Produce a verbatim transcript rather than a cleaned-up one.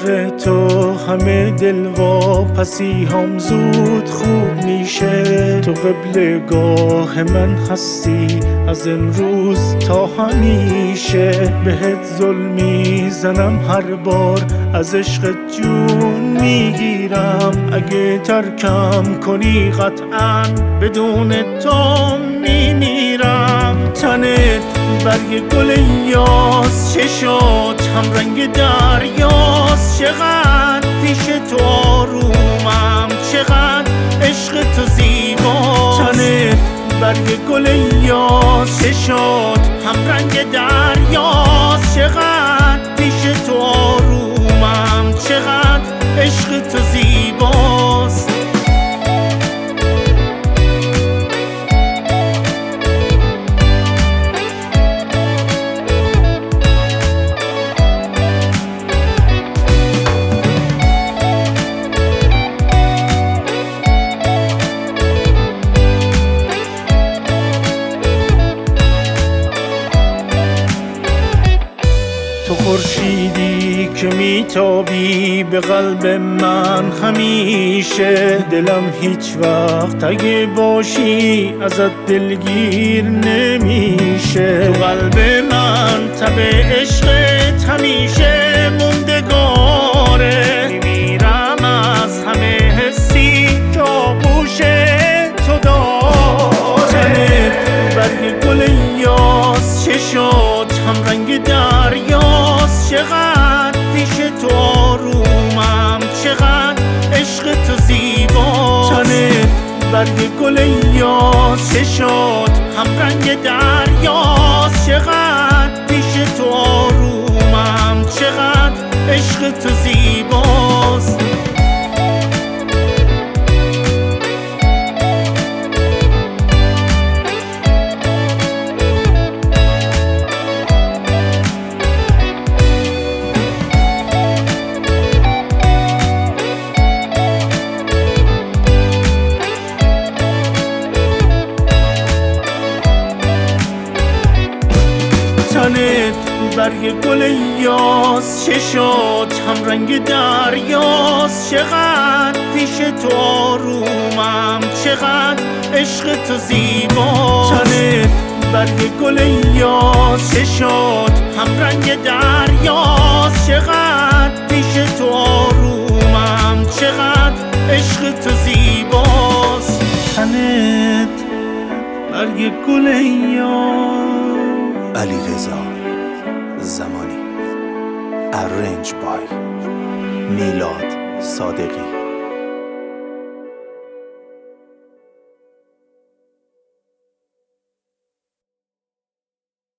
کنار تو همه دل واپسی هم زود خوب میشه. تو قبلگاه من هستی از امروز تا همیشه. بهت ظلمی زنم هر بار از عشق جون میگیرم. اگه ترکم کنی قطعا بدون تو میمیرم. تنت برگ گل یاس، چشات هم رنگ دریاست. چقدر پیش تو آرومم، چقدر عشق تو زیباست. تنت برگ گل یاس، چشات هم رنگ دریاست. چقدر پیش تو آرومم، چقدر عشق تو زیباست. تو خورشیدی که میتابی به قلب من همیشه. دلم هیچ وقت اگه باشی ازت دلگیر نمیشه. تو قلب من تب عشقت همیشه موندگاره. میمیرم از همه حسی که آغوش تو داره. برگ گل یاس، چشات هم رنگ دریاست. چقدر پیش تو آرومم، چقدر عشق تو زیباست. تنت برگ گل یاس، چشات هم رنگ دریاست. چقدر پیش تو آرومم، چقدر عشق تو زیباست. تنت برگ گل یاس، چشات هم رنگ دریاست. چقدر پیش تو آرومم، چقدر عشق تو زیباست. تنت برگ گل یاس، چشات هم رنگ دریاست. چقدر پیش تو آرومم، چقدر عشق تو زیباست. تنت برگ گل یاس. علیرضا زمانی. ارنج بای میلاد صادقی.